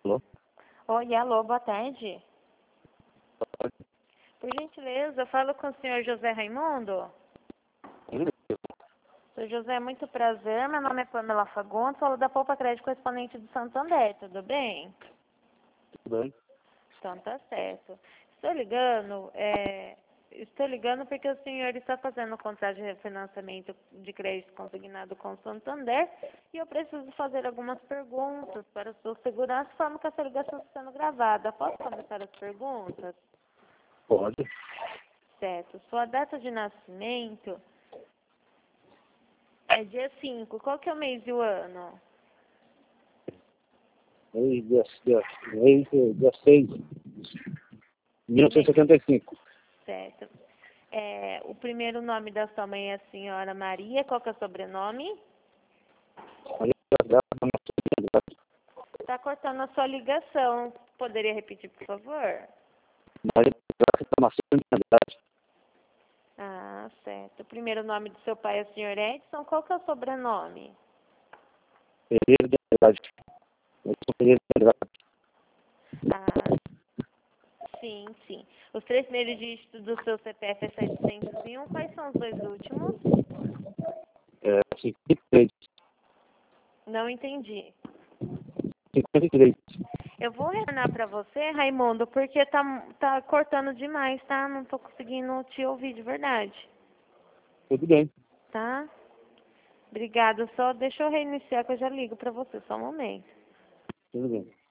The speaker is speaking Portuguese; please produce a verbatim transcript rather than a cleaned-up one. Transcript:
Alô? Oi, alô, boa tarde. Por gentileza, eu falo com o senhor José Raimundo. Senhor José, muito prazer. Meu nome é Pamela Fagundes, falo da Poupa Crédito Correspondente do Santander, tudo bem? Tudo bem? Então tá certo. Estou ligando, é, estou ligando porque o senhor está fazendo um contrato de refinanciamento de crédito consignado com o Santander e eu preciso fazer algumas perguntas para a sua segurança, de forma que essa ligação está sendo gravada. Posso começar as perguntas? Pode. Certo. Sua data de nascimento é dia cinco. Qual que é o mês e o ano? Mês, dia, dia, mês, dia seis de mil novecentos e setenta e cinco. Certo. É, o primeiro nome da sua mãe é a senhora Maria. Qual que é o sobrenome? Maria da Graça, Está cortando a sua ligação. Poderia repetir, por favor? Maria da Graça da Nacionalidade. Ah, certo. O primeiro nome do seu pai é o senhor Edson. Qual que é o sobrenome? Pereira de Andrade. Eu sou Pereira de Andrade. Ah, sim, sim. Os três primeiros dígitos do seu C P F é setecentos e um. Quais são os dois últimos? É, cinquenta e três. Não entendi. cinquenta e três. Eu vou retornar para você, Raimundo, porque tá, tá cortando demais, tá? Não tô conseguindo te ouvir de verdade. Tudo bem. Tá? Obrigada. Só deixa eu reiniciar que eu já ligo para você. Só um momento. Tudo bem.